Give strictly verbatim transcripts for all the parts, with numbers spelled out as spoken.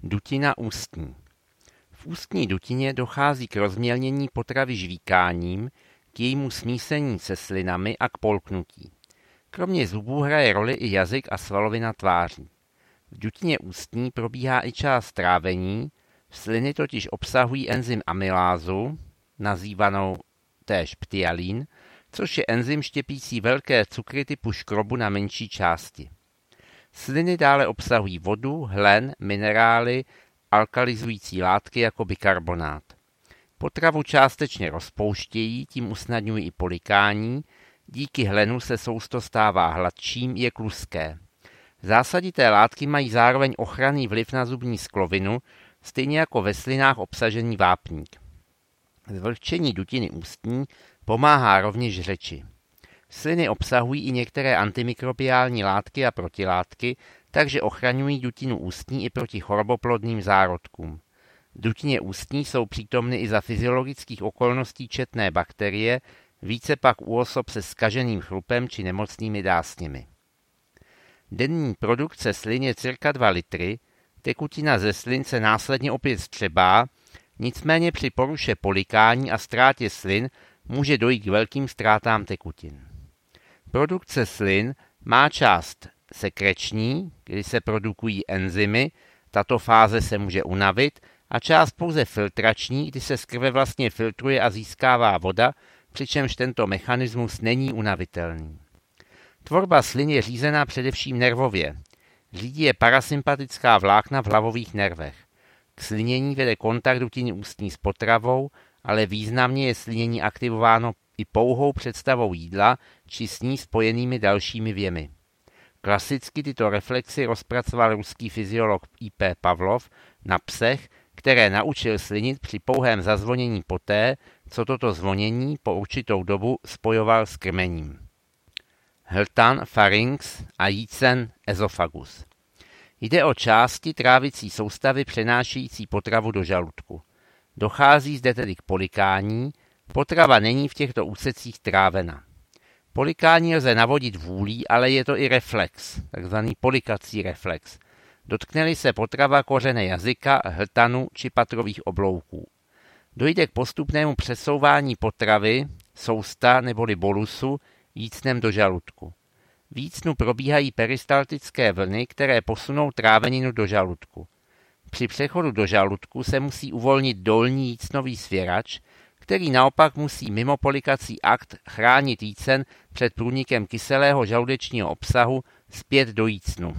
Dutina ústní. V ústní dutině dochází k rozmělnění potravy žvíkáním, k jejímu smísení se slinami a k polknutí. Kromě zubů hraje roli i jazyk a svalovina tváří. V dutině ústní probíhá i část trávení, sliny totiž obsahují enzym amylázu, nazývanou též ptyalin, což je enzym štěpící velké cukry typu škrobu na menší části. Sliny dále obsahují vodu, hlen, minerály, alkalizující látky jako bikarbonát. Potravu částečně rozpouštějí, tím usnadňují i polikání, díky hlenu se sousto stává hladčím, je kluské. Zásadité látky mají zároveň ochranný vliv na zubní sklovinu, stejně jako ve slinách obsažený vápník. Zvlhčení dutiny ústní pomáhá rovněž řeči. Sliny obsahují i některé antimikrobiální látky a protilátky, takže ochraňují dutinu ústní i proti choroboplodným zárodkům. V dutině ústní jsou přítomny i za fyziologických okolností četné bakterie, více pak u osob se zkaženým chrupem či nemocnými dásněmi. Denní produkce slin je cirka dva litry, tekutina ze slin se následně opět vstřebá, nicméně při poruše polikání a ztrátě slin může dojít k velkým ztrátám tekutin. Produkce slin má část sekreční, kdy se produkují enzymy, tato fáze se může unavit, a část pouze filtrační, kdy se z krve vlastně filtruje a získává voda, přičemž tento mechanismus není unavitelný. Tvorba slin je řízená především nervově. Řídí je parasympatická vlákna v hlavových nervech. K slinění vede kontakt dutiny ústní s potravou, ale významně je slinění aktivováno i pouhou představou jídla či s ní spojenými dalšími věmy. Klasicky tyto reflexy rozpracoval ruský fyziolog I P Pavlov na psech, které naučil slinit při pouhém zazvonění poté, co toto zvonění po určitou dobu spojoval s krmením. Hltan, farinx a jícen, ezofagus. Jde o části trávicí soustavy přenášející potravu do žaludku. Dochází zde tedy k polikání, potrava není v těchto úsecích trávena. Polikání lze navodit vůlí, ale je to i reflex, takzvaný polikací reflex. Dotkne-li se potrava kořene jazyka, hltanu či patrových oblouků. Dojde k postupnému přesouvání potravy, sousta neboli bolusu, jícnem do žaludku. V jícnu probíhají peristaltické vlny, které posunou tráveninu do žaludku. Při přechodu do žaludku se musí uvolnit dolní jícnový svěrač, který naopak musí mimo polikací akt chránit jícen před průnikem kyselého žaludečního obsahu zpět do jícnu.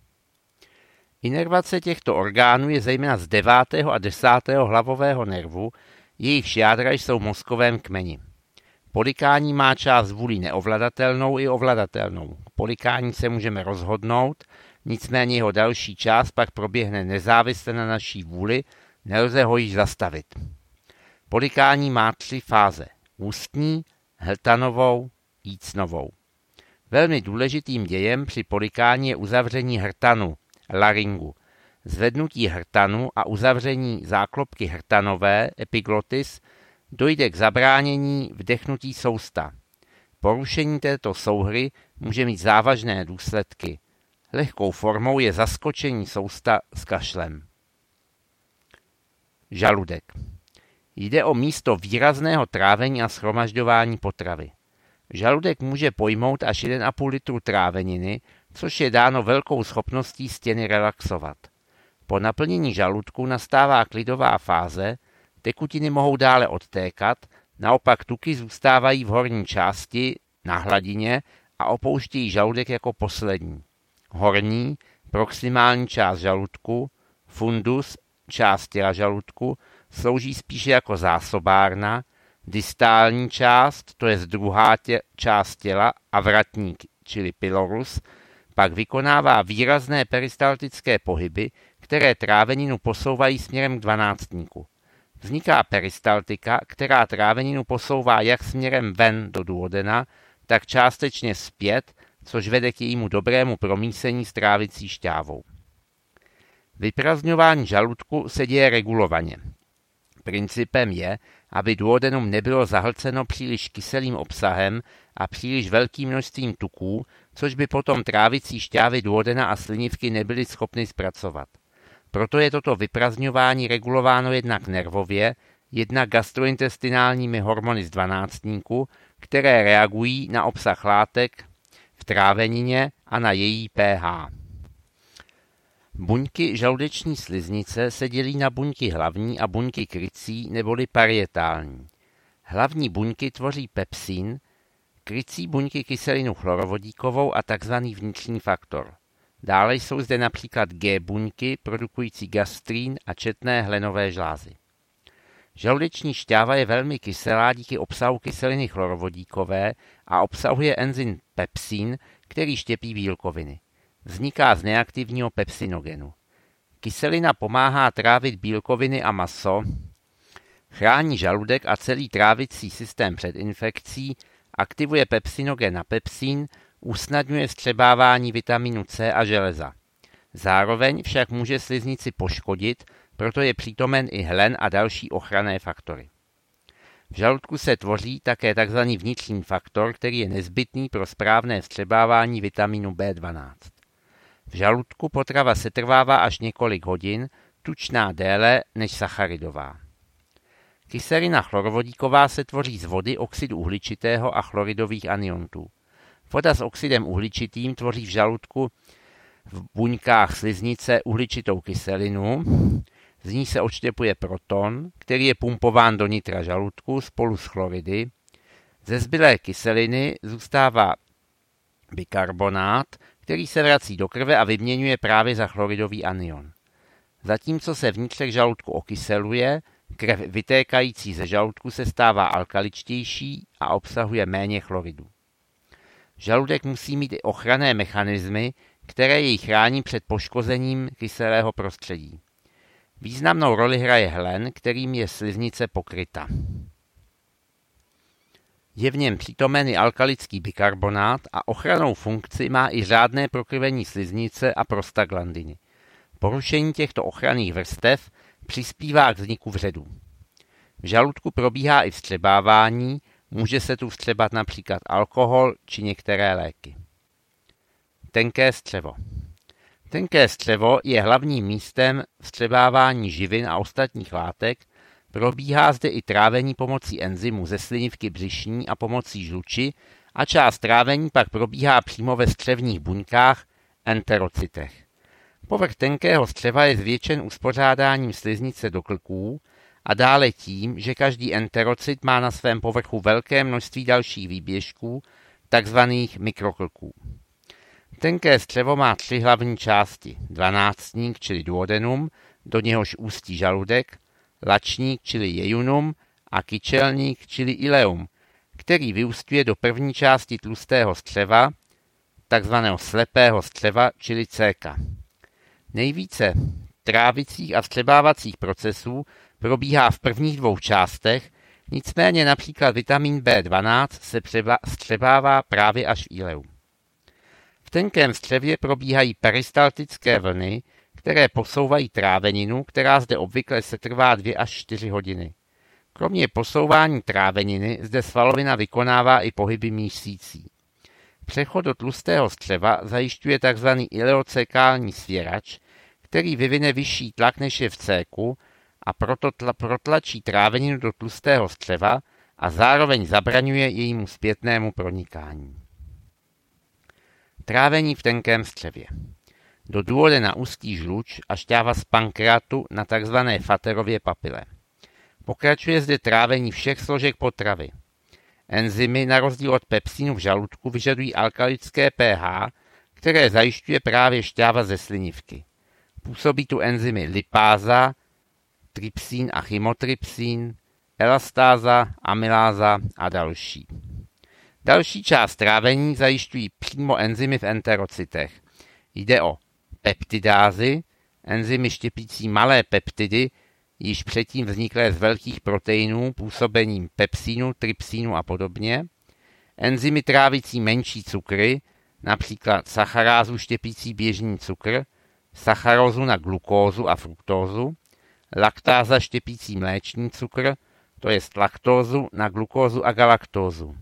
Inervace těchto orgánů je zejména z devátého a desátého hlavového nervu, jejichž jádra jsou v mozkovém kmeni. Polikání má část vůli neovladatelnou i ovladatelnou. K polikání se můžeme rozhodnout, nicméně jeho další část pak proběhne nezávisle na naší vůli, nelze ho již zastavit. Polikání má tři fáze. Ústní, hltanovou, jícnovou. Velmi důležitým dějem při polikání je uzavření hrtanu, laryngu. Zvednutí hrtanu a uzavření záklopky hrtanové, epiglotis, dojde k zabránění vdechnutí sousta. Porušení této souhry může mít závažné důsledky. Lehkou formou je zaskočení sousta s kašlem. Žaludek. Jde o místo výrazného trávení a shromažďování potravy. Žaludek může pojmout až jeden a půl litru tráveniny, což je dáno velkou schopností stěny relaxovat. Po naplnění žaludku nastává klidová fáze, tekutiny mohou dále odtékat, naopak tuky zůstávají v horní části na hladině a opouštějí žaludek jako poslední. Horní, proximální část žaludku, fundus, část těla žaludku, slouží spíše jako zásobárna, distální část, to je druhá tě, část těla a vratník, čili pylorus, pak vykonává výrazné peristaltické pohyby, které tráveninu posouvají směrem k dvanáctníku. Vzniká peristaltika, která tráveninu posouvá jak směrem ven do duodena, tak částečně zpět, což vede k jejímu dobrému promísení s trávicí šťávou. Vyprazňování žaludku se děje regulovaně. Principem je, aby duodenum nebylo zahlceno příliš kyselým obsahem a příliš velkým množstvím tuků, což by potom trávicí šťávy duodena a slinivky nebyly schopny zpracovat. Proto je toto vyprazdňování regulováno jednak nervově, jednak gastrointestinálními hormony z dvanáctníku, které reagují na obsah látek v trávenině a na její pH. Buňky žaludeční sliznice se dělí na buňky hlavní a buňky krycí neboli parietální. Hlavní buňky tvoří pepsin, krycí buňky kyselinu chlorovodíkovou a tzv. Vnitřní faktor. Dále jsou zde například G buňky produkující gastrín a četné hlenové žlázy. Žaludeční šťáva je velmi kyselá díky obsahu kyseliny chlorovodíkové a obsahuje enzym pepsin, který štěpí bílkoviny. Vzniká z neaktivního pepsinogenu. Kyselina pomáhá trávit bílkoviny a maso, chrání žaludek a celý trávicí systém před infekcí, aktivuje pepsinogen a pepsin, usnadňuje vstřebávání vitaminu C a železa. Zároveň však může sliznici poškodit, proto je přítomen i hlen a další ochranné faktory. V žaludku se tvoří také tzv. Vnitřní faktor, který je nezbytný pro správné vstřebávání vitaminu B dvanáct. V žaludku potrava setrvává až několik hodin, tučná déle než sacharidová. Kyselina chlorovodíková se tvoří z vody, oxidu uhličitého a chloridových aniontů. Voda s oxidem uhličitým tvoří v žaludku v buňkách sliznice uhličitou kyselinu, z ní se odštěpuje proton, který je pumpován do nitra žaludku spolu s chloridy. Ze zbylé kyseliny zůstává bikarbonát, který se vrací do krve a vyměňuje právě za chloridový anion. Zatímco se vnitřek žaludku okyseluje, krev vytékající ze žaludku se stává alkaličtější a obsahuje méně chloridu. Žaludek musí mít i ochranné mechanismy, které jej chrání před poškozením kyselého prostředí. Významnou roli hraje hlen, kterým je sliznice pokryta. Je v něm přítomen i alkalický bikarbonát a ochrannou funkci má i řádné prokrvení sliznice a prostaglandiny. Porušení těchto ochranných vrstev přispívá k vzniku vředů. V žaludku probíhá i vstřebávání, může se tu vstřebat například alkohol či některé léky. Tenké střevo. Tenké střevo je hlavním místem vstřebávání živin a ostatních látek, probíhá zde i trávení pomocí enzymu ze slinivky břišní a pomocí žluči a část trávení pak probíhá přímo ve střevních buňkách, enterocytech. Povrch tenkého střeva je zvětšen uspořádáním sliznice do klků a dále tím, že každý enterocyt má na svém povrchu velké množství dalších výběžků, takzvaných mikroklků. Tenké střevo má tři hlavní části, dvanáctník, čili duodenum, do něhož ústí žaludek, lačník, čili jejunum a kyčelník, čili ileum, který vyústňuje do první části tlustého střeva, takzvaného slepého střeva, čili céka. Nejvíce trávicích a vstřebávacích procesů probíhá v prvních dvou částech, nicméně například vitamin B dvanáct se vstřebává právě až v ileu. V tenkém střevě probíhají peristaltické vlny, které posouvají tráveninu, která zde obvykle setrvá dvě až čtyři hodiny. Kromě posouvání tráveniny zde svalovina vykonává i pohyby mísící. Přechod do tlustého střeva zajišťuje tzv. Ileocekální svěrač, který vyvine vyšší tlak než je v céku a proto tla, protlačí tráveninu do tlustého střeva a zároveň zabraňuje jejímu zpětnému pronikání. Trávení v tenkém střevě. Do duodena ústí žluč a šťáva z pankreatu na tzv. Fatterově papile. Pokračuje zde trávení všech složek potravy. Enzymy na rozdíl od pepsinu v žaludku vyžadují alkalické pH, které zajišťuje právě šťáva ze slinivky. Působí tu enzymy lipáza, trypsín a chymotrypsín, elastáza, amyláza a další. Další část trávení zajišťují přímo enzymy v enterocytech. Jde o peptidázy, enzymy štěpící malé peptidy, již předtím vzniklé z velkých proteinů působením pepsínu, trypsínu a podobně, enzymy trávicí menší cukry, například sacharázu štěpící běžný cukr, sacharózu na glukózu a fruktózu, laktáza štěpící mléčný cukr, to jest laktózu na glukózu a galaktózu.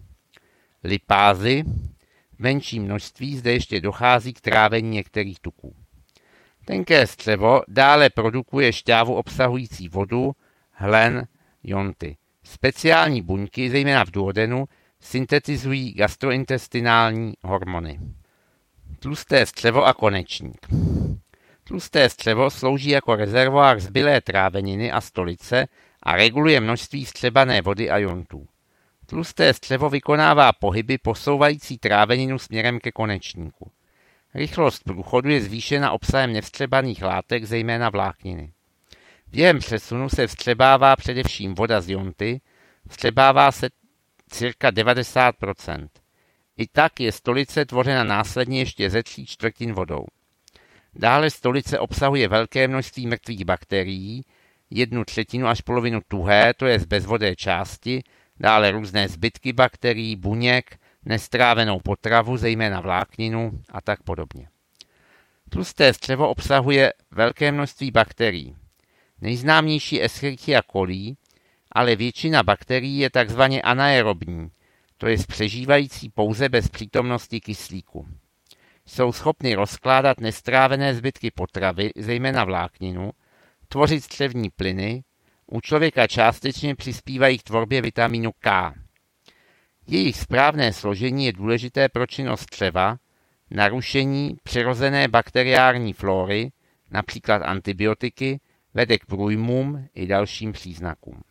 Lipázy, v menším množství zde ještě dochází k trávení některých tuků. Tenké střevo dále produkuje šťávu obsahující vodu, hlen, jonty. Speciální buňky, zejména v duodenu, syntetizují gastrointestinální hormony. Tlusté střevo a konečník. Tlusté střevo slouží jako rezervoár zbylé tráveniny a stolice a reguluje množství střebané vody a jontů. Tlusté střevo vykonává pohyby posouvající tráveninu směrem ke konečníku. Rychlost průchodu je zvýšena obsahem nevstřebaných látek, zejména vlákniny. Během přesunu se vstřebává především voda z jonty, vstřebává se cirka devadesát procent. I tak je stolice tvořena následně ještě ze tří čtvrtin vodou. Dále stolice obsahuje velké množství mrtvých bakterií, jednu třetinu až polovinu tuhé, to je z bezvodé části, dále různé zbytky bakterií, buněk, nestrávenou potravu, zejména vlákninu a tak podobně. Tlusté střevo obsahuje velké množství bakterií. Nejznámější je Escherichia coli, ale většina bakterií je takzvaně anaerobní, to je přežívající pouze bez přítomnosti kyslíku. Jsou schopny rozkládat nestrávené zbytky potravy, zejména vlákninu, tvořit střevní plyny, u člověka částečně přispívají k tvorbě vitamínu K. Jejich správné složení je důležité pro činnost střeva, narušení přirozené bakteriární flóry, například antibiotiky, vede k průjmům i dalším příznakům.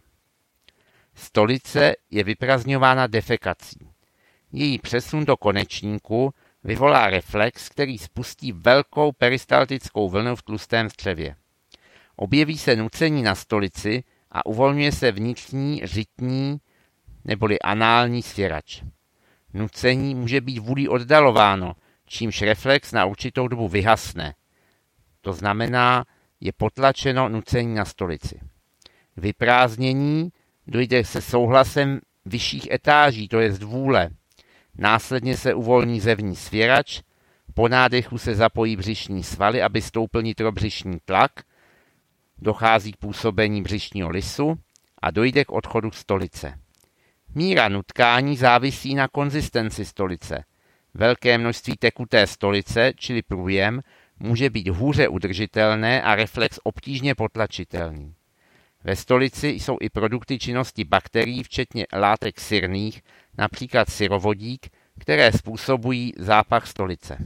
Stolice je vyprazňována defekací. Její přesun do konečníku vyvolá reflex, který spustí velkou peristaltickou vlnu v tlustém střevě. Objeví se nucení na stolici a uvolňuje se vnitřní řitní neboli anální svěrač. Nucení může být vůlí oddalováno, čímž reflex na určitou dobu vyhasne. To znamená, je potlačeno nucení na stolici. Vyprázdnění dojde se souhlasem vyšších etáží, to je z vůle. Následně se uvolní zevní svěrač, po nádechu se zapojí břišní svaly, aby stoupl nitrobřišní tlak, dochází k působení břišního lisu a dojde k odchodu stolice. Míra nutkání závisí na konzistenci stolice. Velké množství tekuté stolice, čili průjem, může být hůře udržitelné a reflex obtížně potlačitelný. Ve stolici jsou i produkty činnosti bakterií, včetně látek syrných, například syrovodík, které způsobují zápach stolice.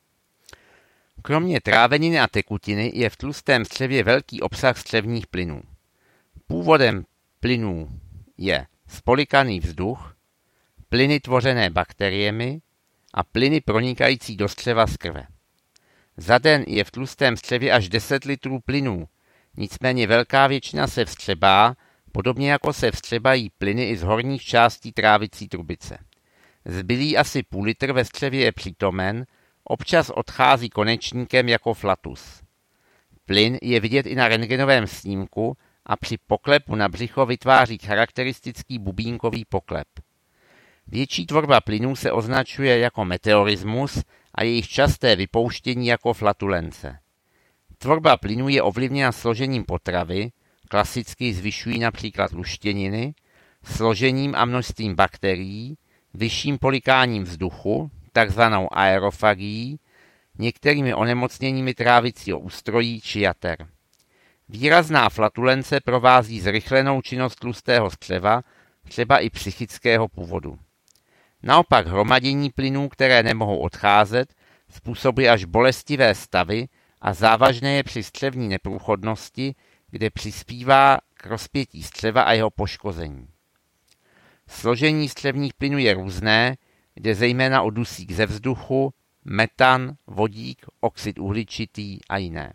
Kromě tráveniny a tekutiny je v tlustém střevě velký obsah střevních plynů. Původem plynů je spolikaný vzduch, plyny tvořené bakteriemi a plyny pronikající do střeva z krve. Za den je v tlustém střevě až deset litrů plynů, nicméně velká většina se vstřebá, podobně jako se vstřebají plyny i z horních částí trávicí trubice. Zbylý asi půl litr ve střevě je přítomen, občas odchází konečníkem jako flatus. Plyn je vidět i na rentgenovém snímku a při poklepu na břicho vytváří charakteristický bubínkový poklep. Větší tvorba plynů se označuje jako meteorismus a jejich časté vypouštění jako flatulence. Tvorba plynů je ovlivněna složením potravy, klasicky zvyšují například luštěniny, složením a množstvím bakterií, vyšším polikáním vzduchu, takzvanou aerofagií, některými onemocněními trávicího ústrojí či jater. Výrazná flatulence provází zrychlenou činnost tlustého střeva, třeba i psychického původu. Naopak hromadění plynů, které nemohou odcházet, způsobuje až bolestivé stavy a závažné je při střevní neprůchodnosti, kde přispívá k rozpětí střeva a jeho poškození. Složení střevních plynů je různé, jde zejména o dusík ze vzduchu, metan, vodík, oxid uhličitý a jiné.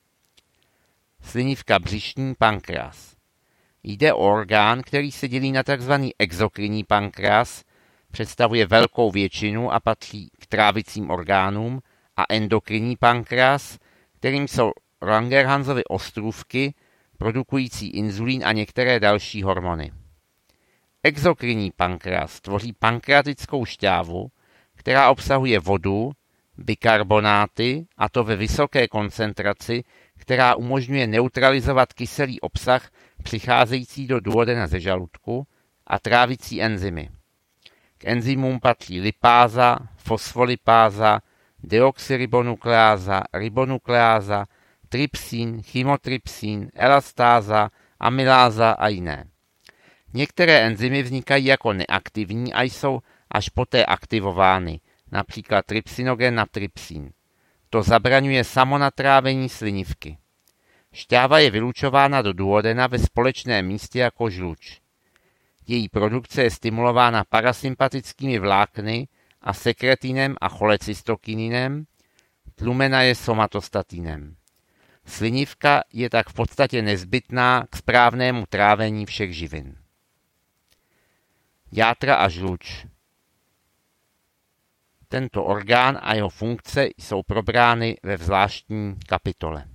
Slinivka břišní, pankreas. Jde o orgán, který se dělí na tzv. Exokrinní pankreas, představuje velkou většinu a patří k trávicím orgánům, a endokrinní pankreas, kterým jsou Langerhansovy ostrůvky, produkující inzulín a některé další hormony. Exokrinní pankreas tvoří pankreatickou šťávu, která obsahuje vodu, bikarbonáty, a to ve vysoké koncentraci, která umožňuje neutralizovat kyselý obsah přicházející do duodena ze žaludku a trávicí enzymy. K enzymům patří lipáza, fosfolipáza, deoxyribonukleáza, ribonukleáza, trypsin, chymotrypsin, elastáza, amyláza a jiné. Některé enzymy vznikají jako neaktivní a jsou až poté aktivovány, například trypsinogen na trypsin. To zabraňuje samonatrávení slinivky. Šťáva je vylučována do duodena ve společném místě jako žluč. Její produkce je stimulována parasympatickými vlákny a sekretinem a cholecystokinin, tlumena je somatostatinem. Slinivka je tak v podstatě nezbytná k správnému trávení všech živin. Játra a žluč. Tento orgán a jeho funkce jsou probrány ve zvláštní kapitole.